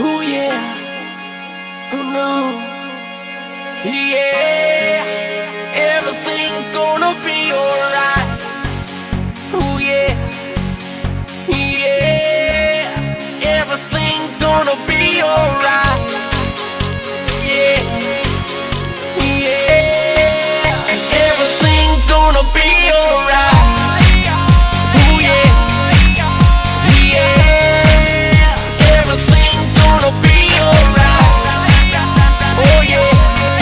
Ooh yeah, oh no, yeah, everything's gonna be alright. Ooh yeah, yeah, everything's gonna be alright. Yeah, yeah, everything's gonna be alright. Ooh yeah, yeah, everything's gonna be alright. Oh yeah,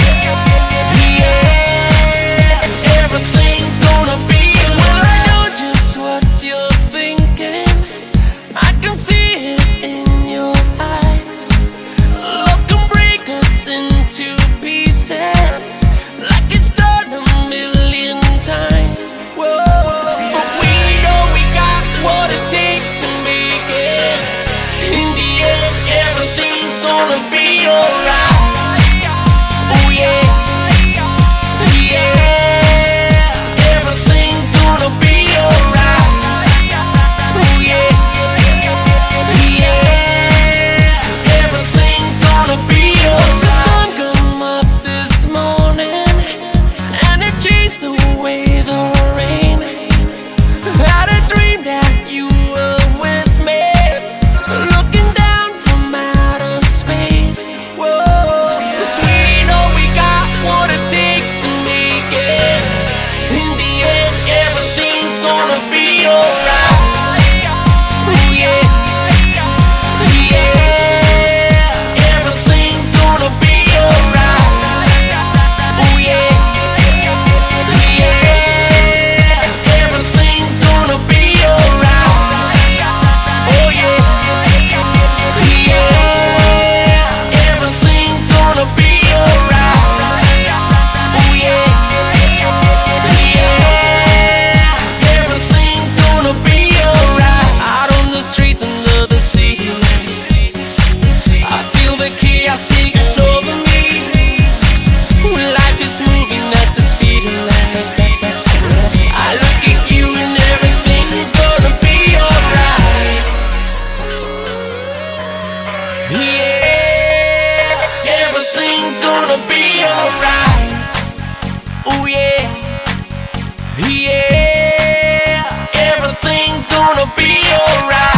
yeah, everything's gonna be alright. Well, I know just what you're thinking. I can see it in your eyes. Love can break us into pieces, like it's done a million times. Whoa, but we know we got what it takes to make it. In the end, everything's gonna be alright. Oh yeah, yeah, everything's gonna be alright. Oh yeah, yeah, everything's gonna be alright. The sun come up this morning and it changed the way the rain. Had a dream that you were with me, looking down from outer space. Whoa, 'cause we know we got what it takes to make it. In the end, everything's gonna be alright. Ooh yeah, yeah, everything's gonna be alright. Ooh yeah, yeah, everything's gonna be alright. Oh yeah, yeah, everything's gonna be alright. Oh yeah, yeah, everything's gonna be alright. Out on the streets under the sea, I feel the chaos taking over me. Life is moving at the speed of light. I look at you and everything's gonna be alright. Yeah, everything's gonna be alright. Oh yeah, yeah, everything's gonna be alright.